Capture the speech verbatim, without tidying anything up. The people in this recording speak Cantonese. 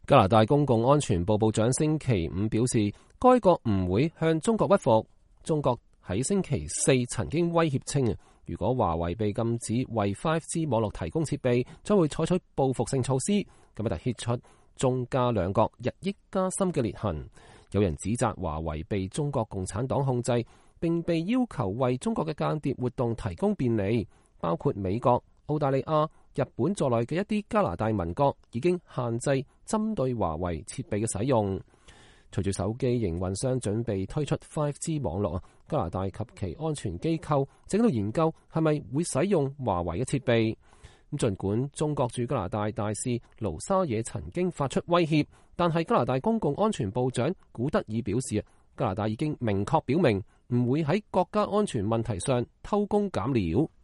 加拿大公共安全部部長星期五表示，該國唔會向中國屈服。中國喺星期四曾經威脅稱，如果華為被禁止為 五 G 網絡提供設備，將會採取報復性措施。咁就揭出中加兩國日益加深嘅裂痕。有人指責華為被中國共產黨控制，並被要求為中國嘅間諜活動提供便利，包括美國、澳大利亞、日本在內嘅一啲加拿大民國已經限制針對華為設備嘅使用。隨住手機營運商準備推出 五 G 網絡，加拿大及其安全機構正喺度研究係咪會使用華為嘅設備。咁儘管中國駐加拿大大使盧沙野曾經發出威脅，但係加拿大公共安全部長古德爾表示，加拿大已經明確表明唔會喺國家安全問題上偷工減料。